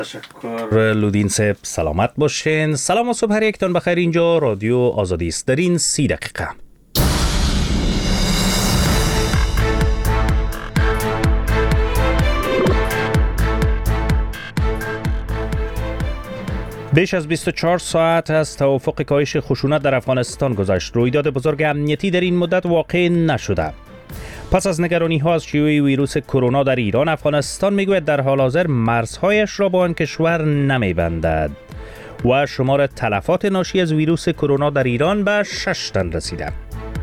تشکر لودین صاحب، سلامت باشین. سلام و صبح هر یکتان بخیر. اینجا رادیو آزادی است. در این 30 دقیقه بیش از 24 ساعت از توافق کاهش خشونت در افغانستان گذشت. رویداد بزرگ امنیتی در این مدت واقع نشده. پس از نگرانی ها از شیوع ویروس کرونا در ایران، افغانستان میگوید در حال حاضر مرزهایش را با آن کشور نمیبندد و شمار تلفات ناشی از ویروس کرونا در ایران به 6 تن رسیده.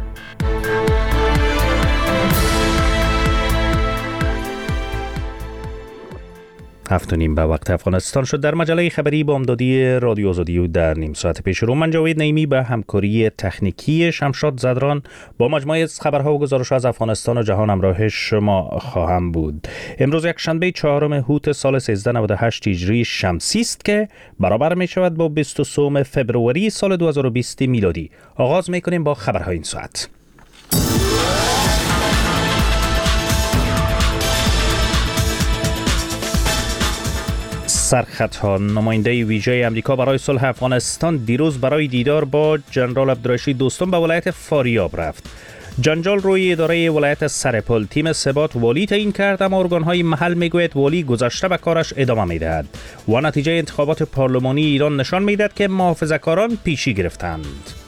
هفت و نیم به وقت افغانستان شد. در مجله خبری بامدادی رادیو آزادی و در نیم ساعت پیش رو من جاوید نعیمی به همکاری تکنیکی شمشاد زدران با مجموعه خبرها و گزارش از افغانستان و جهان همراه شما خواهم بود. امروز یک شنبه 4 هوت سال 1398 هجری شمسی است که برابر می شود با 23 فبروری سال 2020 میلادی. آغاز می کنیم با خبرهای این ساعت. سرخطها. نماینده ویژه امریکا برای صلح افغانستان دیروز برای دیدار با جنرال عبدالرشید دوستم به ولایت فاریاب رفت. جنجال روی اداره ولایت سرپل. تیم ثبات والی تعیین کرد، اما ارگان‌های محل میگوید والی گذشته به کارش ادامه میدهد و نتیجه انتخابات پارلمانی ایران نشان میدهد که محافظه‌کاران پیشی گرفتند.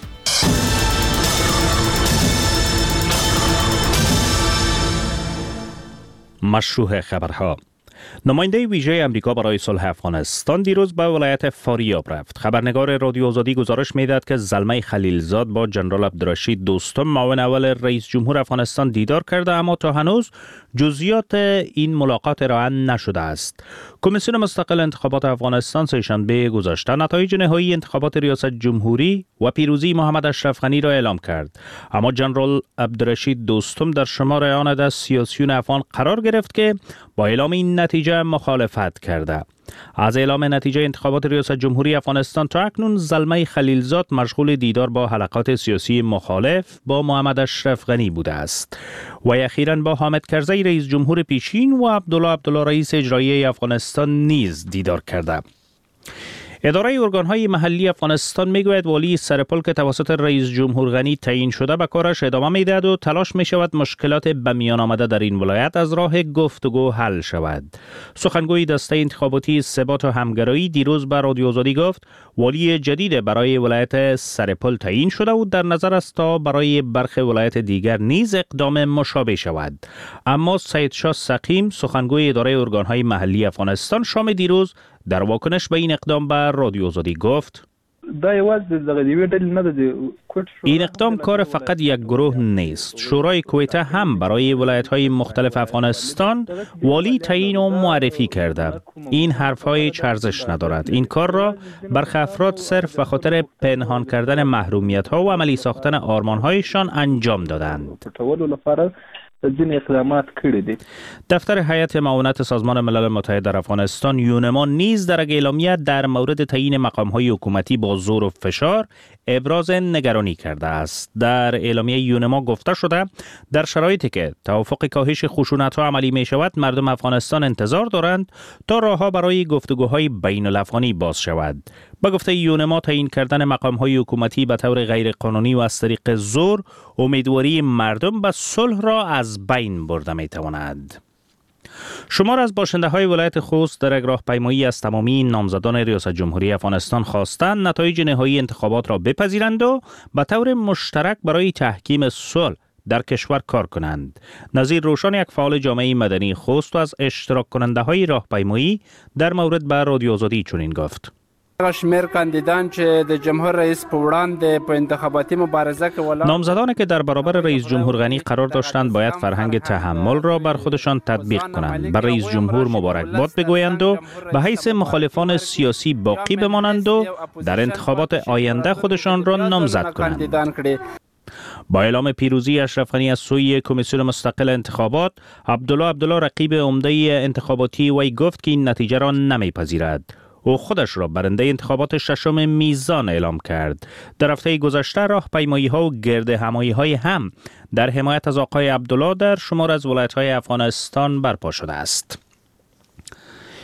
مشروع خبرها. نماینده ویژه امریکا برای صلح افغانستان دیروز به ولایت فاریاب رفت. خبرنگار رادیو آزادی گزارش میداد که زلمه خلیلزاد با جنرال عبدالرشید دوستم معاون اول رئیس جمهور افغانستان دیدار کرده، اما تا هنوز جزئیات این ملاقات ارائه نشده است. کمیسیون مستقل انتخابات افغانستان سه‌شنبه گذشته نتایج نهایی انتخابات ریاست جمهوری و پیروزی محمد اشرف غنی را اعلام کرد، اما جنرال عبدالرشید دوستم در شمار آن از سیاسیون افغان قرار گرفت که با اعلام این نتیجه مخالفت کرده. از اعلام نتیجه انتخابات ریاست جمهوری افغانستان تا اکنون زلمه خلیلزاد مشغول دیدار با حلقات سیاسی مخالف با محمد اشرف غنی بوده است و اخیراً با حامد کرزی رئیس جمهور پیشین و عبدالله رئیس اجرایی افغانستان نیز دیدار کرده. اداره ارگان‌های محلی افغانستان میگوید والی سرپل که توسط رئیس جمهور غنی تعیین شده به کارش ادامه میدهد و تلاش میشود مشکلات به میان آمده در این ولایت از راه گفتگو حل شود. سخنگوی دسته انتخاباتی ثبات و همگرایی دیروز به رادیو آزادی گفت والی جدید برای ولایت سرپل تعیین شده و در نظر است تا برای برخی ولایت دیگر نیز اقدام مشابه شود. اما سید شاه سقیم سخنگوی اداره ارگان‌های محلی افغانستان شام دیروز در واکنش به این اقدام به رادیو آزادی گفت این اقدام کار فقط یک گروه نیست. شورای کویته هم برای ولایت‌های مختلف افغانستان والی تعیین و معرفی کرده. این حرف‌های ارزش ندارد. این کار را برخی افراد صرف به خاطر پنهان کردن محرومیت‌ها و عملی ساختن آرمان‌هایشان انجام دادند. دفتر هیئت معاونت سازمان ملل متحد در افغانستان یونما نیز در اعلامیه در مورد تعیین مقام‌های حکومتی با زور و فشار ابراز نگرانی کرده است. در اعلامیه یونما گفته شده در شرایطی که توافق کاهش خشونت‌ها عملی می‌شود، مردم افغانستان انتظار دارند تا راه‌ها برای گفتگوهای بین‌الافغانی باز شود. با گفته یونما تعیین کردن مقام‌های حکومتی به طور غیرقانونی و از طریق زور امیدواری مردم به صلح را از بین برده می‌تواند. شمار از باشنده‌های ولایت خوست در یک راهپیمایی از تمامی نامزدان ریاست جمهوری افغانستان خواستند نتایج نهایی انتخابات را بپذیرند و به طور مشترک برای تحکیم صلح در کشور کار کنند. نظیر روشن، یک فعال جامعه مدنی خوست و از اشتراک کننده های راهپیمایی در مورد به رادیو آزادی چنین گفت: شمیر کاندیدان چې د جمهور رئیس په وړاندې په انتخاباتي مبارزه کې ولاړ، نامزدانی که در برابر رئیس جمهور غنی قرار داشتند باید فرهنگ تحمل را بر خودشان تطبیق کنند، بر رئیس جمهور مبارکباد بگویند و به حیث مخالفان سیاسی باقی بمانند و در انتخابات آینده خودشان را نامزد کنند. با اعلام پیروزی اشرف غنی از سوی کمیسیون مستقل انتخابات، عبدالله رقیب عمده انتخاباتی وی گفت که این نتیجه را نمیپذیرد. او خودش را برنده انتخابات ششم میزان اعلام کرد. در هفته گذشته راهپیمایی‌ها و گردهمایی‌های هم در حمایت از آقای عبدالله در شمار از ولایت‌های افغانستان برپا شده است.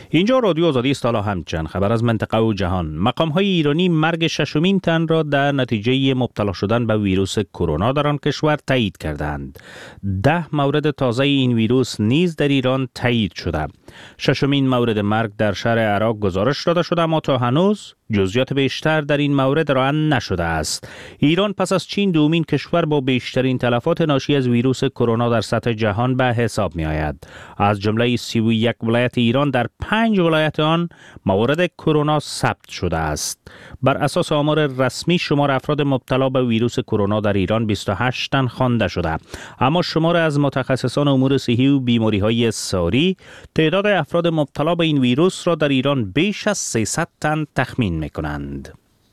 اینجا رادیو آزادی است. حالا همچنین خبر از منطقه و جهان. مقام‌های ایرانی مرگ ششمین تن را در نتیجه مبتلا شدن به ویروس کرونا در آن کشور تایید کردند. 10 مورد تازه این ویروس نیز در ایران تایید شده. ششمین مورد مرگ در شهر عراق گزارش داده شده، اما تا هنوز جزئیات بیشتر در این مورد ارائه نشده است. ایران پس از چین دومین کشور با بیشترین تلفات ناشی از ویروس کرونا در سطح جهان به حساب می آید. از جمله 31 ولایت ایران در 5 ولایت آن موارد کرونا ثبت شده است. بر اساس آمار رسمی شمار افراد مبتلا به ویروس کرونا در ایران 28 تن خوانده شده، اما شمار از متخصصان امور صحی و بیماری‌های ساری تعداد افراد مبتلا به این ویروس را در ایران بیش از 300 تن تخمین می‌کنند.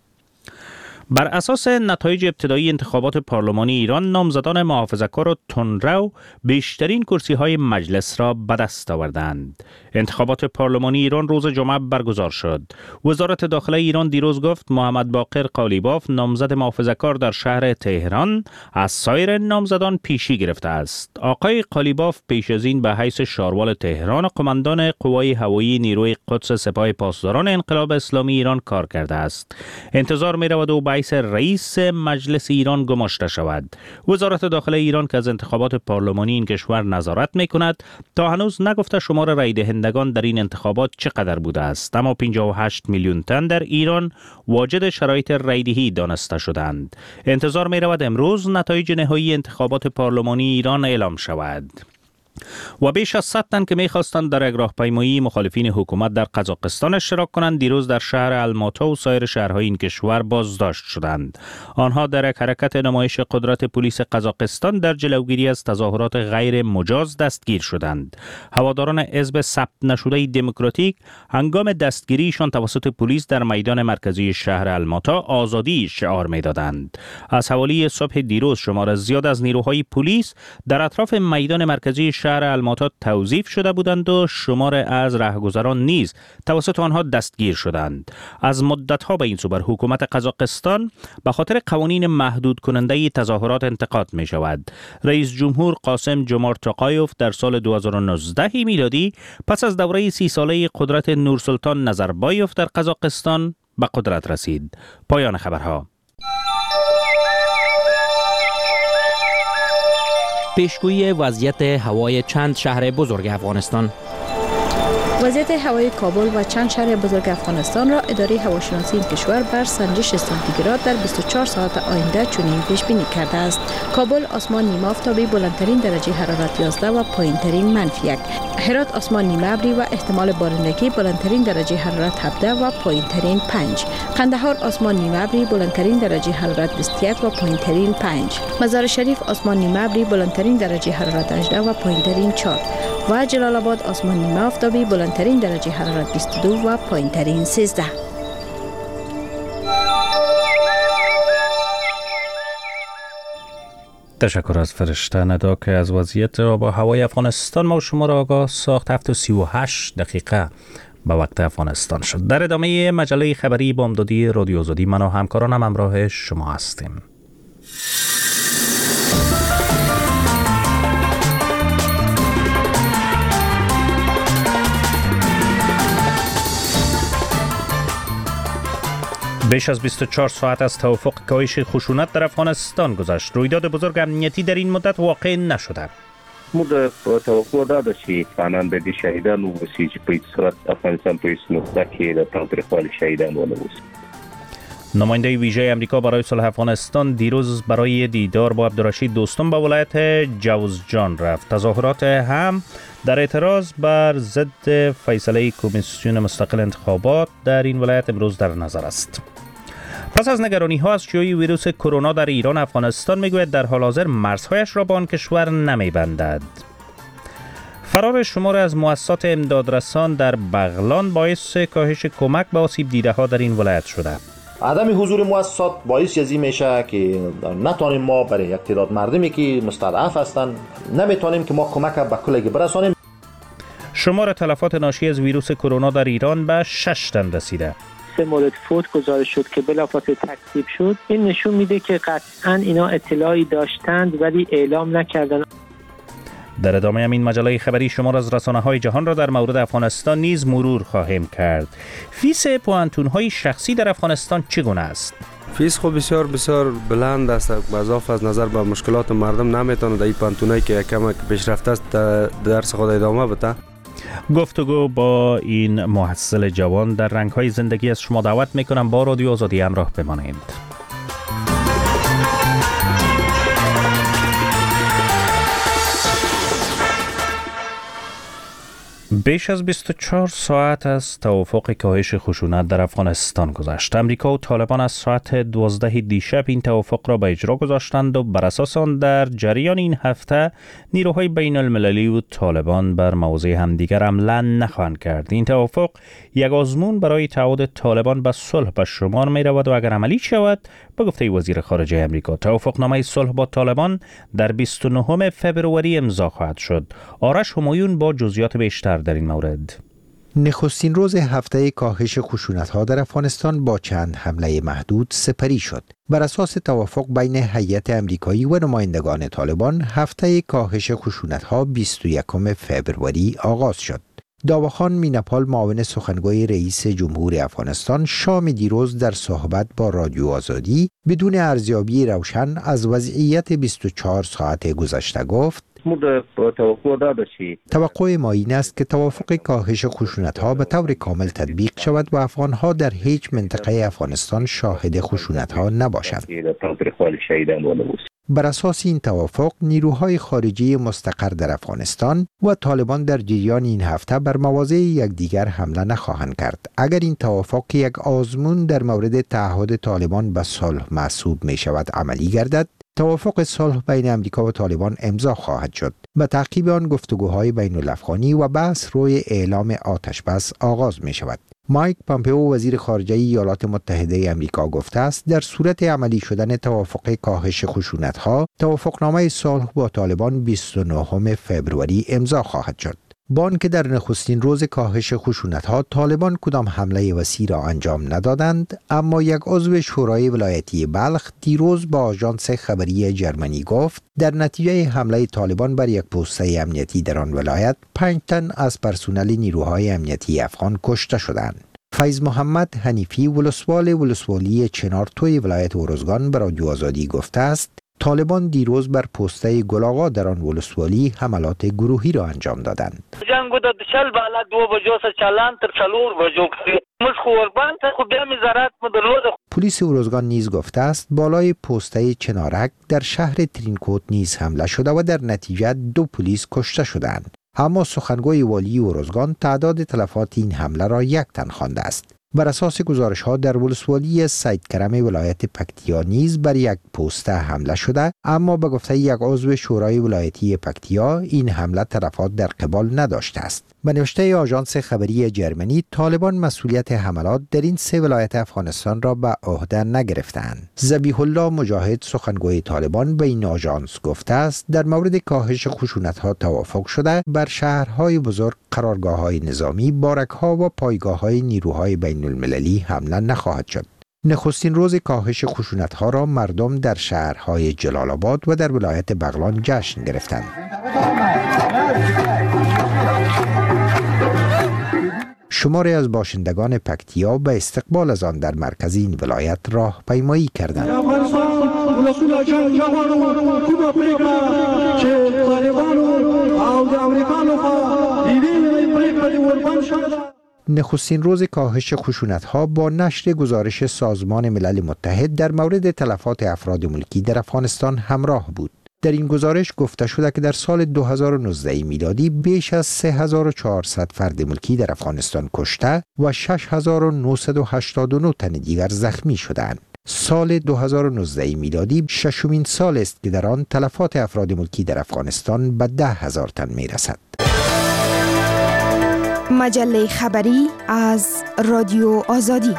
بر اساس نتایج ابتدایی انتخابات پارلمانی ایران، نامزدان محافظه‌کار و تندرو بیشترین کرسی‌های مجلس را به دست آوردند. انتخابات پارلمانی ایران روز جمعه برگزار شد. وزارت داخله ایران دیروز گفت محمد باقر قالیباف، نامزد محافظه‌کار در شهر تهران، از سایر نامزدان پیشی گرفته است. آقای قالیباف پیش از این به حیث شاروال تهران و قماندان قوای هوایی نیروی قدس سپاه پاسداران انقلاب اسلامی ایران کار کرده است. انتظار می‌رود او به حیث رئیس مجلس ایران گماشته شود. وزارت داخله ایران که از انتخابات پارلمانی این کشور نظارت می‌کند، تا هنوز نگفته شمار رای دهندگان در این انتخابات چقدر بوده است، اما 58 میلیون تن در ایران واجد شرایط رایدهی دانسته شدند. انتظار می‌رود امروز نتایج نهایی انتخابات پارلمانی ایران اعلام شود. و بیش از 100 تن که می‌خواستند در یک راهپیمایی مخالفین حکومت در قزاقستان اشتراک کنند، دیروز در شهر الماتا و سایر شهرهای این کشور بازداشت شدند. آنها در یک حرکت نمایش قدرت پلیس قزاقستان در جلوگیری از تظاهرات غیر مجاز دستگیر شدند. هواداران حزب ثبت نشده دموکراتیک هنگام دستگیریشان توسط پلیس در میدان مرکزی شهر الماتا آزادی شعار می‌دادند. از حوالی صبح دیروز شمار زیاد از نیروهای پلیس در اطراف میدان مرکزی شهر الماتا توظیف شده بودند و شمار از رهگذران نیز توسط آنها دستگیر شدند. از مدت‌ها به این سو بر حکومت قزاقستان به خاطر قوانین محدود کننده تظاهرات انتقاد می شود. رئیس جمهور قاسم جمارت توقایف در سال 2019 میلادی پس از دوره 30 ساله قدرت نورسلطان نظربایف در قزاقستان به قدرت رسید. پایان خبرها. پیشگویی وضعیت هوای چند شهر بزرگ افغانستان. وضعیت هوای کابل و چند شهر بزرگ افغانستان را اداره هواشناسی این کشور بر سنجش سانتیگراد در 24 ساعت آینده چنین پیش بینی کرده است. کابل آسمان نیمه آفتابی، بلندترین درجه حرارت 11 و پایینترین -1. هرات آسمان نیمه ابری و احتمال بارندگی، بلندترین درجه حرارت 17 و پایینترین 5. قندهار آسمان نیمه ابری، بلندترین درجه حرارت 21 و پایینترین 5. مزار شریف آسمان نیمه ابری، بلندترین درجه حرارت 18 و پایینترین 4. و جلال آباد آسمان نیمه آفتابی، بلندترین درجه حرارت 22 و پایینترین 13. تشکر از فرشته ندا که از وضعیت آب و هوای افغانستان ما شما را آگاه ساخت. 7:38 به وقت افغانستان شد. در ادامه مجله خبری بامدادی رادیو آزادی من و همکارانم همراه شما هستیم. بیش از 24 ساعت از توافق کاهش خشونت در افغانستان گذشت. رویداد بزرگ امنیتی در این مدت واقع نشده. موږ توقع دا ده چې افغانان د دې شهیدانو وسی چې په هیڅ صورت افغانستان په هیڅ نقطه کې د تاوتریخوالي شهیدان ونه وسی. نماینده ویژه امریکا برای صلح افغانستان دیروز برای دیدار با عبدالرشید دوستم به ولایت جوزجان رفت. تظاهرات هم در اعتراض بر ضد فیصله کمیسیون مستقل انتخابات در این ولایت امروز در نظر است. پس از نگرانی ها از شیوع ویروس کرونا در ایران، افغانستان میگوید در حال حاضر مرزهایش را با آن کشور نمیبندد. فرار شمار از مؤسسات امدادرسان در بغلان باعث کاهش کمک به آسیب دیده ها در این ولایت شده. عدم حضور مؤسسات باعث از این میشه که نتونیم ما برای یک تعداد مردمی که مستضعف هستند نمیتونیم که ما کمک به کلگی برسانیم. شمار تلفات ناشی از ویروس کرونا در ایران به 6 تن رسیده. 3 مورد فوت گزارش شد که بلافاصله تکذیب شد. این نشون میده که قطعاً اینا اطلاعی داشتند ولی اعلام نکردن. در ادامه این مجله خبری شما از رسانه‌های جهان را در مورد افغانستان نیز مرور خواهیم کرد. فیس پوانتون‌های شخصی در افغانستان چگونه است؟ فیس خو بسیار بلند است. اضافه از نظر به مشکلات مردم نمیتونه در این پانتونایی که کم پیشرفته است درس خود ادامه بده. گفتگو با این محصل جوان در رنگ‌های زندگی از شما دعوت میکنم با رادیو آزادی همراه بمانید. بیش از 24 ساعت از توافق کاهش خشونت در افغانستان گذشت. امریکا و طالبان از ساعت 12 دیشب این توافق را به اجرا گذاشتند و بر اساس آن در جریان این هفته نیروهای بین المللی و طالبان بر موضع همدیگر حمله نخواهند کرد. این توافق یک آزمون برای تعهد طالبان به صلح به شمار می رود و اگر عملی شود به گفته وزیر خارجه امریکا توافقنامه صلح با طالبان در 29 فبروری امضا خواهد شد. آرش همایون با جزئیات بیشتر در این مورد. نخستین روز هفته کاهش خشونت‌ها در افغانستان با چند حمله محدود سپری شد. بر اساس توافق بین هیئت امریکایی و نمایندگان طالبان، هفته کاهش خشونت‌ها 21 فبروری آغاز شد. داوخان مینپال معاون سخنگوی رئیس جمهور افغانستان شام دیروز در صحبت با رادیو آزادی بدون ارزیابی روشن از وضعیت 24 ساعت گذشته گفت: توقع ما این است که توافق کاهش خشونت‌ها به طور کامل تطبیق شود و افغان‌ها در هیچ منطقه افغانستان شاهد خشونت‌ها نباشند. بر اساس این توافق، نیروهای خارجی مستقر در افغانستان و طالبان در جریان این هفته بر مواضع یکدیگر حمله نخواهند کرد. اگر این توافق که یک آزمون در مورد تعهد طالبان به صلح محسوب می شود عملی گردد، توافق صلح بین امریکا و طالبان امضا خواهد شد. به تعقیب آن گفتگوهای بین الافغانی و بحث روی اعلام آتش بس آغاز می شود. مایک پامپئو وزیر خارجه ایالات متحده امریکا گفته است در صورت عملی شدن توافق کاهش خشونت‌ها، توافقنامه صلح با طالبان 29 فبروری امضا خواهد شد. با آنکه در نخستین روز کاهش خشونت‌ها طالبان کدام حمله وسیع را انجام ندادند، اما یک عضو شورای ولایتی بلخ دیروز با آژانس خبری جرمنی گفت در نتیجه حمله طالبان بر یک پوسته امنیتی در آن ولایت 5 تن از پرسنل نیروهای امنیتی افغان کشته شدند. فیض محمد حنیفی ولسوالی چنارتوی ولایت ارزگان به رادیو آزادی گفته است طالبان دیروز بر پوسته گلاغا در آن ولسوالی حملات گروهی را انجام دادند. جنگو د شل بالا 2 بجو سره چالان تر 4 بجو مش قربان ته خو بیا میزارات مدرلود. پلیس ارزگان نیز گفته است بالای پوسته چنارک در شهر ترینکوت نیز حمله شده و در نتیجه 2 پلیس کشته شدند. اما سخنگوی والی ارزگان تعداد تلفات این حمله را 1 تن خوانده است. بر اساس گزارش‌ها در ولسوالی سید کرم ولایت پکتیا نیز بر یک پوسته حمله شده، اما به گفته یک عضو شورای ولایتی پکتیا این حمله تلفات در قبال نداشته است. به نوشته آژانس خبری جرمنی، طالبان مسئولیت حملات در این 3 ولایت افغانستان را به عهده نگرفتند. ذبیح الله مجاهد سخنگوی طالبان به این آژانس گفته است در مورد کاهش خشونت‌ها توافق شده بر شهرهای بزرگ، قرارگاه‌های نظامی، بارک‌ها و پایگاه‌های نیروهای بین المللی حمله نخواهد شد. نخستین روز کاهش خشونت‌ها را مردم در شهرهای جلال آباد و در ولایت بغلان جشن گرفتند. شماری از باشندگان پکتیا به استقبال از آن در مرکز این ولایت راهپیمایی کردند. نخستین روز کاهش خشونت‌ها با نشر گزارش سازمان ملل متحد در مورد تلفات افراد ملکی در افغانستان همراه بود. در این گزارش گفته شده که در سال 2019 میلادی بیش از 3400 فرد ملکی در افغانستان کشته و 6989 تن دیگر زخمی شدند. سال 2019 میلادی ششمین سال است که در آن تلفات افراد ملکی در افغانستان به 10,000 تن میرسد. مجله خبری از رادیو آزادی.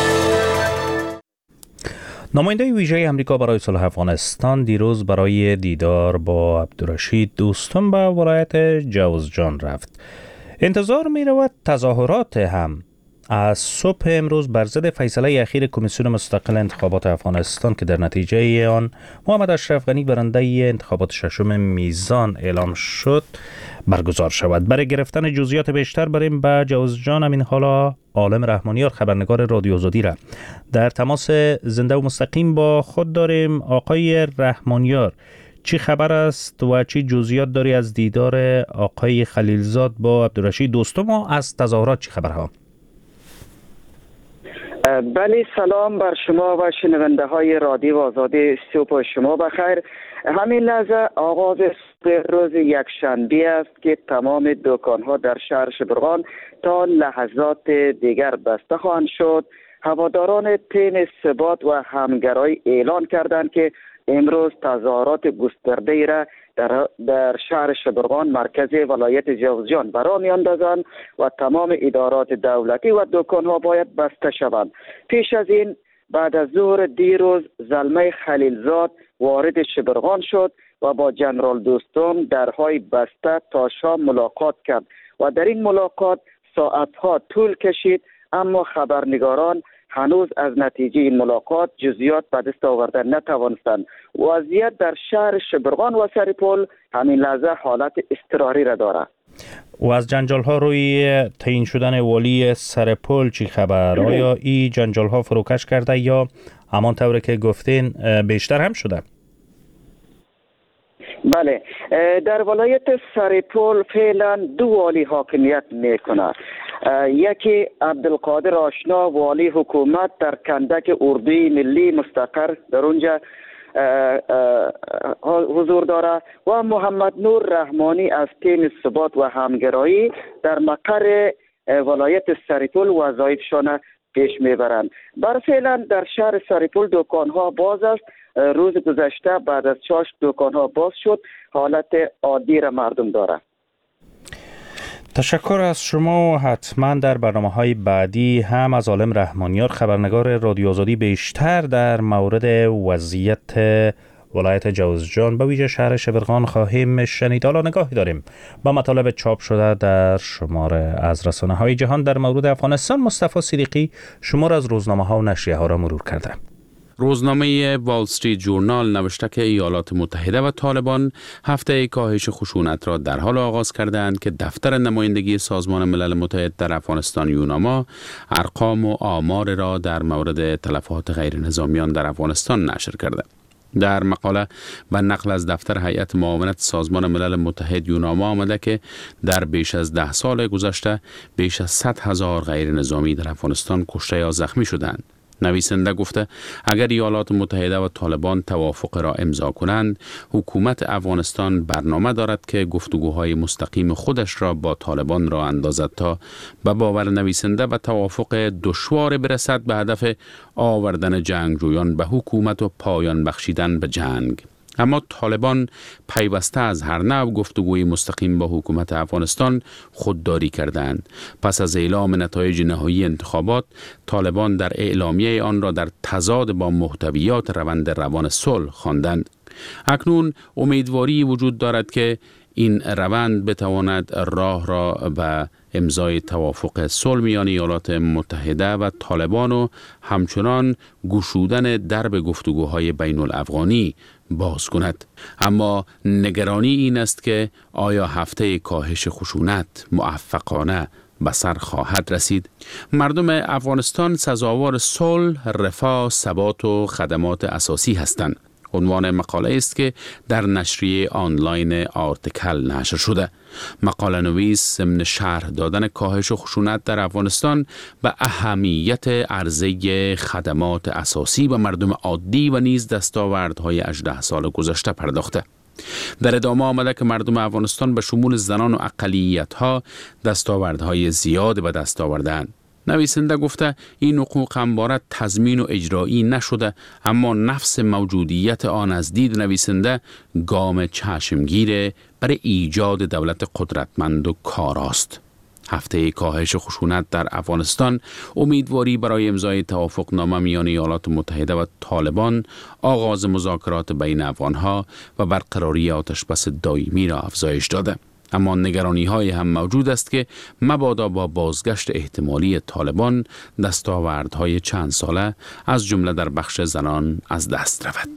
نماینده ویژه امریکا برای صلح افغانستان دیروز برای دیدار با عبدالرشید دوستم به ولایت جوزجان رفت. انتظار می رود تظاهرات هم از صبح امروز بر ضد فیصله اخیر کمیسیون مستقل انتخابات افغانستان که در نتیجه آن محمد اشرف غنی برنده انتخابات ششم میزان اعلام شد برگزار شود. برای گرفتن جزئیات بیشتر بریم با جوزجان امین حالا عالم رحمانیار خبرنگار رادیو آزادی را در تماس زنده و مستقیم با خود داریم. آقای رحمانیار، چی خبر است و چی جزئیات داری از دیدار آقای خلیلزاد با عبدالرشید دوستم و از تظاهرات چی خبرها؟ بله، سلام بر شما و شنونده های رادیو آزادی. صبح شما بخیر. همین لحظه آغاز روز یکشنبه است که تمام دکان ها در شهر شبرغان تا لحظات دیگر بسته خواهند شد. هواداران تیم ثبات و همگرایی اعلان کردند که امروز تظاهرات گسترده را در شهر شبرغان مرکز ولایت جوزجان برا میاندازند و تمام ادارات دولتی و دکان‌ها باید بسته شوند. پیش از این بعد از ظهر دیروز زلمه خلیلزاد وارد شبرغان شد و با جنرال دوستم درهای بسته تا شام ملاقات کرد و در این ملاقات ساعتها طول کشید، اما خبرنگاران هنوز از نتیجه این ملاقات جزئیات به دست آوردن نتوانستند. وضعیت در شهر شبرغان و سرپل همین لحظه حالت اضطراری را دارد. و از جنجال ها روی تعیین شدن والی سرپل چی خبر؟ آیا این جنجال ها فروکش کرده یا همان طوری که گفتین بیشتر هم شده؟ بله، در ولایت سرپل فعلا دو والی حاکمیت میکنه. یکی عبدالقادر آشنا والی حکومت در کندک اردوی ملی مستقر در اونجا حضور داره و محمد نور رحمانی از تیم ثبات و همگرایی در مقر ولایت سرپل وظایفشان پیش میبرند. بر فعلا در شهر سرپل دکانها باز است. روز گذشته بعد از چاش دکانها باز شد. حالت عادی را مردم داره. تشکر از شما و حتما در برنامه‌های بعدی هم از عالم رحمانیار خبرنگار رادیو آزادی بیشتر در مورد وضعیت ولایت جوزجان به ویژه شهر شبرغان خواهیم شنید. حالا نگاهی داریم با مطالب چاپ شده در شماره از رسانه‌های جهان در مورد افغانستان. مصطفی صدیقی شمار از روزنامه‌ها و نشریه‌ها را مرور کرده. روزنامه وال استریت جورنال نوشته که ایالات متحده و طالبان هفته کاهش خشونت را در حال آغاز کردند که دفتر نمایندگی سازمان ملل متحد در افغانستان یوناما ارقام و آمار را در مورد تلفات غیر نظامیان در افغانستان نشر کرده. در مقاله و نقل از دفتر هیئت معاونت سازمان ملل متحد یوناما آمده که در بیش از 10 سال گذشته بیش از 100,000 غیر نظامی در افغانستان کشته یا زخمی شدند. نویسنده گفته اگر ایالات متحده و طالبان توافق را امضا کنند، حکومت افغانستان برنامه دارد که گفتگوهای مستقیم خودش را با طالبان را اندازد تا به باور نویسنده و توافق دشوار برسد به هدف آوردن جنگجویان به حکومت و پایان بخشیدن به جنگ. اما طالبان پیوسته از هر نوع گفتگوی مستقیم با حکومت افغانستان خودداری کردند. پس از اعلام نتایج نهایی انتخابات، طالبان در اعلامیه آن را در تضاد با محتویات روند روان صلح خواندند. اکنون امیدواری وجود دارد که این روند بتواند راه را به امضای توافق صلح میان ایالات متحده و طالبان و همچنان گشودن درب گفتگوهای بین الافغانی باز کند. اما نگرانی این است که آیا هفته کاهش خشونت موفقانه به سر خواهد رسید؟ مردم افغانستان سزاوار صلح، رفاه، ثبات و خدمات اساسی هستند. عنوان مقاله است که در نشریه آنلاین آرتیکل نشر شده. مقاله نویس ضمن شرح دادن کاهش خشونت در افغانستان به اهمیت عرضه خدمات اساسی به مردم عادی و نیز دستاوردهای 18 سال گذشته پرداخته. در ادامه آمده که مردم افغانستان به شمول زنان و اقلیت‌ها دستاوردهای زیاد به دست آوردند. نویسنده گفته این حقوق همواره تضمین و اجرایی نشده، اما نفس موجودیت آن از دید نویسنده گام چشمگیر برای ایجاد دولت قدرتمند و کاراست. هفته کاهش خشونت در افغانستان امیدواری برای امضای توافقنامه میان ایالات متحده و طالبان، آغاز مذاکرات بین افغانها و برقراری آتشبس دائمی را افزایش داده. اما نگرانی های هم موجود است که مبادا با بازگشت احتمالی طالبان دستاوردهای چند ساله از جمله در بخش زنان از دست رود.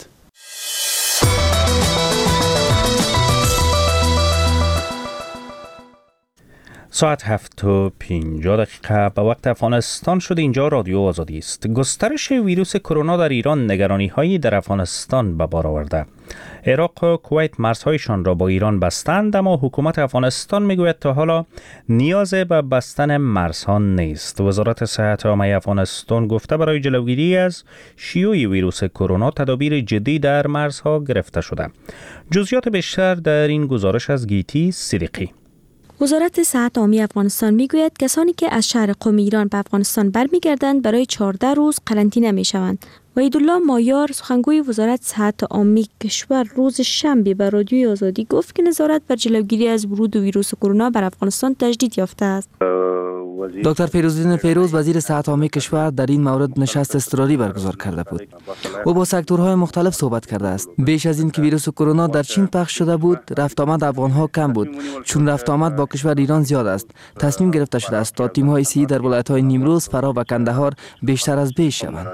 ساعت 7:50 به وقت افغانستان شد. اینجا رادیو آزادی است. گسترش ویروس کرونا در ایران نگرانی‌هایی در افغانستان به بار آورده. عراق و کویت مرزهایشان را با ایران بستند، اما حکومت افغانستان میگوید تا حالا نیاز به بستن مرزها نیست. وزارت صحت عامه افغانستان گفته برای جلوگیری از شیوع ویروس کرونا تدابیر جدی در مرزها گرفته شده. جزئیات بیشتر در این گزارش از گیتی صدیقی. وزارت صحت عامه افغانستان میگوید کسانی که از شهر قم ایران به افغانستان برمیگردند برای 14 روز قرنطینه میشوند. وحیدالله مایار سخنگوی وزارت صحت عامه کشور روز شنبه به رادیوی آزادی گفت که نظارت بر جلوگیری از ورود ویروس کرونا بر افغانستان تجدید یافته است. دکتر فیروزالدین فیروز وزیر صحت عامه کشور در این مورد نشست اضطراری برگزار کرده بود. او با سکتورهای مختلف صحبت کرده است. بیش از این که ویروس کرونا در چین پخش شده بود، رفت آمد افغانها کم بود، چون رفت آمد با کشور ایران زیاد است. تصمیم گرفته شده است تا تیم‌های صحی در ولایت‌های نیمروز، فرا و کندهار بیشتر از پیش شوند.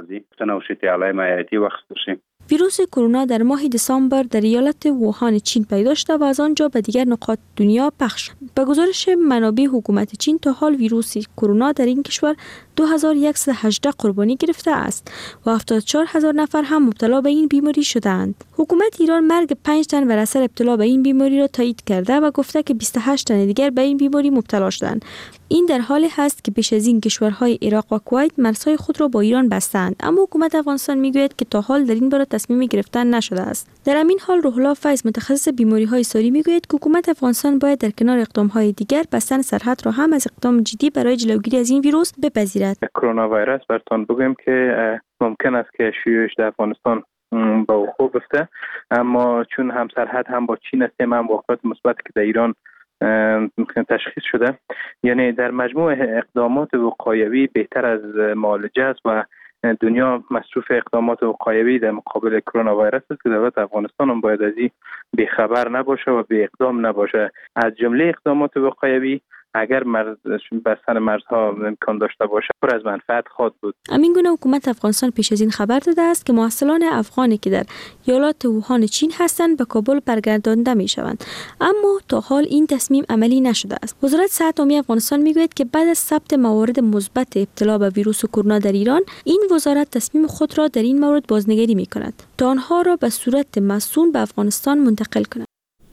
ویروس کرونا در ماه دسامبر در ایالت ووهان چین پیدا شده و از آنجا به دیگر نقاط دنیا پخش شد. به گزارش منابع حکومت چین تا حال ویروس کرونا در این کشور 2118 قربانی گرفته است و 74000 نفر هم مبتلا به این بیماری شدند. حکومت ایران مرگ 5 تن بر اثر ابتلا به این بیماری را تایید کرده و گفته که 28 تن دیگر به این بیماری مبتلا شدند. این در حالی هست که پیش از این کشورهای عراق و کویت مرزهای خود را با ایران بستند، اما حکومت افغانستان میگوید که تا حال در این باره تصمیم گرفتن نشده است. در همین حال روح الله فیض متخصص بیماری‌های ساری میگوید که حکومت افغانستان باید در کنار اقدام‌های دیگر بستن سرحد را هم از اقدام جدی برای جلوگیری از این ویروس بپذیرد. کرونا ویروس براتون بگم که ممکن است که شیوعش در افغانستان با وقوع بیفته، اما چون هم سرحد هم با چین است، هم واقعیت مثبت که در ایران تشخیص شده، یعنی در مجموع اقدامات وقایوی بهتر از معالجه است و دنیا مصروف اقدامات وقایوی در مقابل کرونا ویروس است که دولت افغانستان هم باید از این بی‌خبر نباشه و بی اقدام نباشه. از جمله اقدامات وقایوی اگر بستن مرزها امکان داشته باشه پر از منفعت خواهد بود. همین گونه حکومت افغانستان پیش از این خبر داده است که محصلان افغانی که در ایالات ووهان چین هستند به کابل برگردانده می شوند، اما تا حال این تصمیم عملی نشده است. وزارت صحت عامه افغانستان میگوید که بعد از ثبت موارد مثبت ابتلا به ویروس کرونا در ایران، این وزارت تصمیم خود را در این مورد بازنگری می کند تا آنها را به صورت مسئول به افغانستان منتقل کند.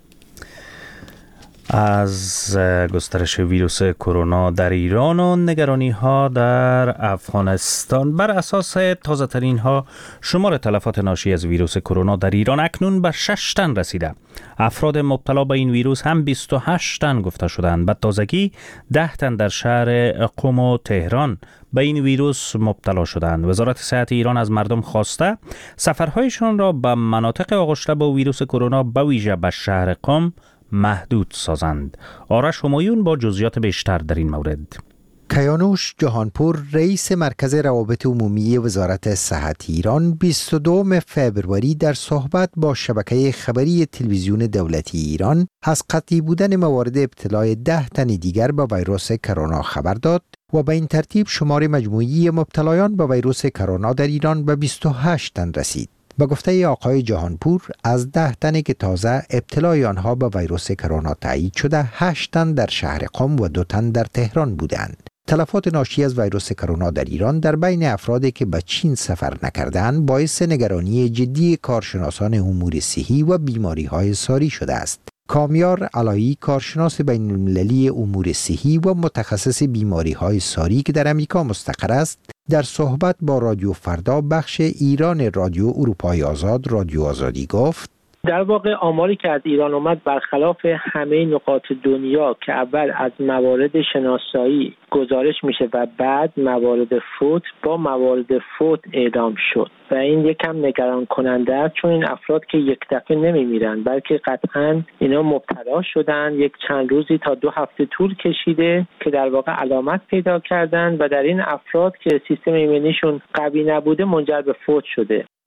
از گسترش ویروس کرونا در ایران و نگرانی ها در افغانستان، بر اساس تازه ترین ها شمار تلفات ناشی از ویروس کرونا در ایران اکنون به 6 تن رسیده. افراد مبتلا به این ویروس هم 28 تن گفته شدند. به تازگی 10 تن در شهر قم و تهران به این ویروس مبتلا شدند. وزارت صحت ایران از مردم خواسته سفرهایشان را به مناطق آغشته با ویروس کرونا به ویژه به شهر قم محدود سازند. آرش همایون با جزئیات بیشتر در این مورد. کیانوش جهانپور رئیس مرکز روابط عمومی وزارت صحت ایران 22 فبروری در صحبت با شبکه خبری تلویزیون دولتی ایران از قطعی بودن موارد ابتلای 10 تن دیگر به ویروس کرونا خبر داد و به این ترتیب شمار مجموعی مبتلایان به ویروس کرونا در ایران به 28 تن رسید. به گفته آقای جهانپور از 10 تنی که تازه ابتلای آنها به ویروس کرونا تایید شده، 8 تن در شهر قم و 2 تن در تهران بودند. تلفات ناشی از ویروس کرونا در ایران در بین افرادی که به چین سفر نکردند باعث نگرانی جدی کارشناسان امور صحی و بیماری‌های ساری شده است. کامیار علایی، کارشناس بین‌المللی امور صحی و متخصص بیماری‌های ساری که در امریکا مستقر است، در صحبت با رادیو فردا بخش ایران رادیو اروپای آزاد رادیو آزادی گفت: در واقع آماری که از ایران اومد برخلاف همه نقاط دنیا که اول از موارد شناسایی گزارش میشه و بعد موارد فوت با موارد فوت اعلام شد و این یکم نگران کننده است، چون این افراد که یک دفعه نمیمیرن بلکه قطعاً اینا مبتلا شدن، یک چند روزی تا 2 هفته طول کشیده که در واقع علامت پیدا کردن و در این افراد که سیستم ایمنیشون قوی نبوده منجر به فوت شده.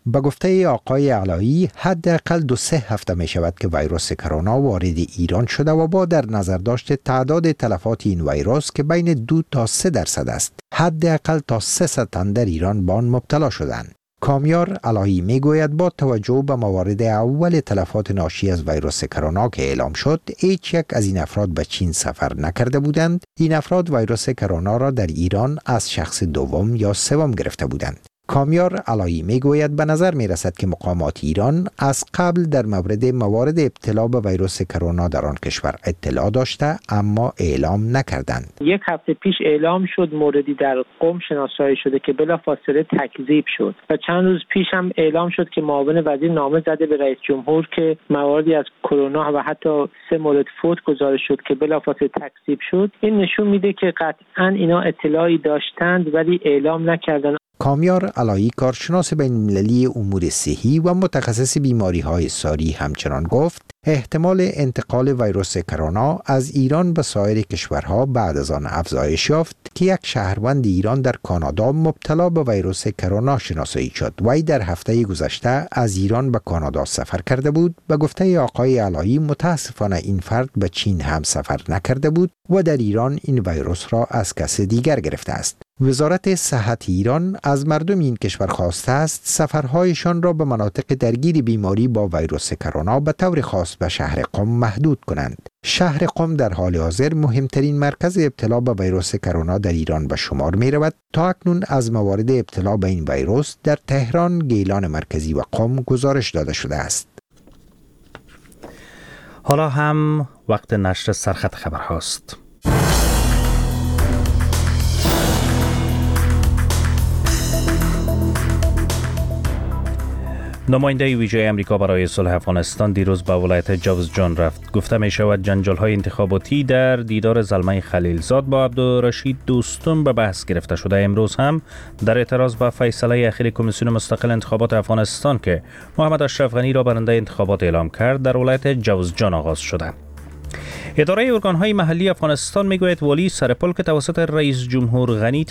به گفته آقای علایی حداقل 2-3 هفته می شود که ویروس کرونا وارد ایران شده و با در نظر داشت تعداد تلفات این ویروس که بین 2 تا 3% است، حداقل تا 300 تن در ایران به آن مبتلا شدند. کامیار علایی می گوید با توجه به موارد اول تلفات ناشی از ویروس کرونا که اعلام شد، هیچ یک از این افراد به چین سفر نکرده بودند. این افراد ویروس کرونا را در ایران از شخص دوم یا سوم گرفته بودند. کامیار علایی می گوید به نظر می رسد که مقامات ایران از قبل در مورد موارد ابتلا به ویروس کرونا در آن کشور اطلاع داشته اما اعلام نکردند. 1 هفته پیش اعلام شد موردی در قم شناسایی شده که بلافاصله تکذیب شد و چند روز پیش هم اعلام شد که معاون وزیر نامه زده به رئیس جمهور که مواردی از کرونا و حتی 3 مورد فوت گزارش شد که بلافاصله تکذیب شد. این نشون میده که قطعاً اینا اطلاعی داشتند ولی اعلام نکردند. کامیار علایی کارشناس بین‌المللی امور صحی و متخصص بیماری‌های ساری همچنان گفت احتمال انتقال ویروس کرونا از ایران به سایر کشورها بعد از آن افزایش یافت که یک شهروند ایران در کانادا مبتلا به ویروس کرونا شناسایی شد. وی در هفته گذشته از ایران به کانادا سفر کرده بود. به گفته آقای علایی متاسفانه این فرد به چین هم سفر نکرده بود و در ایران این ویروس را از کس دیگر گرفته است. وزارت صحت ایران از مردم این کشور خواسته است سفرهایشان را به مناطق درگیر بیماری با ویروس کرونا به طور خاص به شهر قم محدود کنند. شهر قم در حال حاضر مهمترین مرکز ابتلا به ویروس کرونا در ایران به شمار می رود. تا اکنون از موارد ابتلا به این ویروس در تهران، گیلان مرکزی و قم گزارش داده شده است. حالا هم وقت نشر سرخط خبرهاست. نماینده ویژه امریکا برای صلح افغانستان دیروز به ولایت جوزجان رفت. گفته می شود جنجال‌های انتخاباتی در دیدار زلمه خلیلزاد با عبدالرشید دوستم به بحث گرفته شده. امروز هم در اعتراض به فیصله اخیر کمیسیون مستقل انتخابات افغانستان که محمد اشرف غنی را برنده انتخابات اعلام کرد در ولایت جوزجان آغاز شده. اداره ارگان‌های محلی افغانستان میگوید والی سرپل که توسط رئیس جمهور غنی